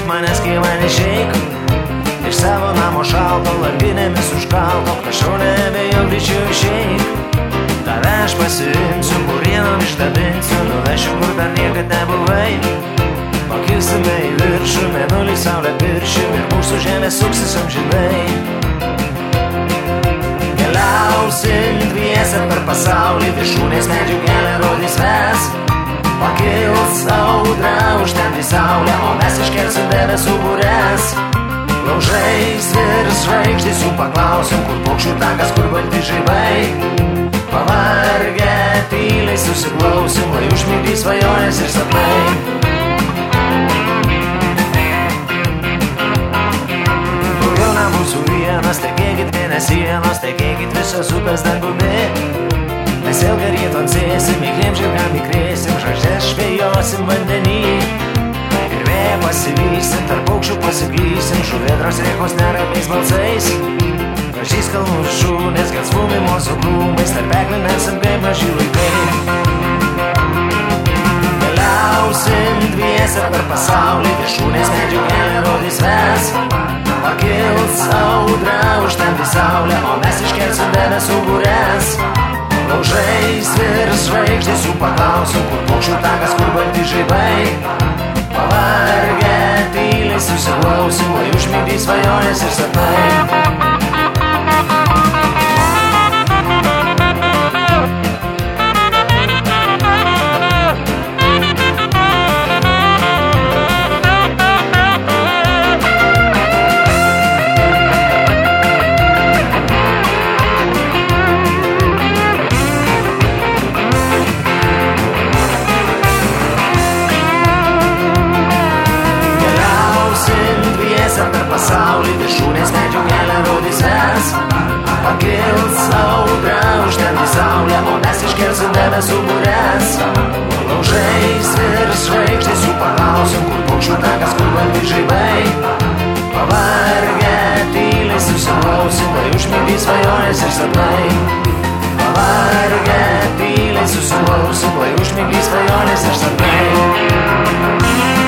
manęs, kai man išeik iš savo namo šalto, langinėmis užkalto, prašau nebejau greičiau išeik. Tave aš pasiimsiu, kurienom išdabinsiu, nuvešiu, kur dar niekad nebuvai. Pakilsime į viršų, mėnulį saulę piršim ir mūsų žemė suksis amžinai. Keliausim dviese per pasaulį, viršūnės medžių kelią rodys mes. Pakils audra, užtemdys saulę, o mes iškelsim debesų būres. Laužais virs žvaigždės, jų paklausim, kur paukščių takas, kur balti žaibai. Pavargę tyliai susiklausim, lai užmigdys svajonės ir sapnai. Daugiau nebūsiu vienas, tekėkit mėnesienos, tekėkit visos upės dangumi. Mes ilgą rytą atsėsim, įklėm žirgam įkrėsim, žvaigždės žvejosim vandenį. Ir vėją pasivysim, tarp paukščių pasiklysim, žuvėdros rėkos neramiais balsais. Gražiais kalnų viršūnės, gelsvų mimozų krūmais, tarp eglių nesam kaip maži vaikai. Keliausim dviese per pasaulį, viršūnės medžių kelią rodys mes. Pakils audra, užtemdys saulę, o mes iškelsim debesų būres. Laužais virs žvaigždės, jų paklausim, kur paukščių takas, kur balti žaibai. Pavargę tyliai susiklausim, lai užmigdys svajonės ir sapnai. Per pasaulį, viršūnės medžių kelią rodys mes. Pakils audra, užtemdys saulę, o mes iškelsim debesų būres. Laužais virs žvaigždės, jų paklausim, kur paukščių takas, kur balti žaibai. Pavargę tyliai susiklausim, lai užmigdys svajonės ir sapnai. Pavargę tyliai susiklausim, lai užmigdys svajonės ir sapnai.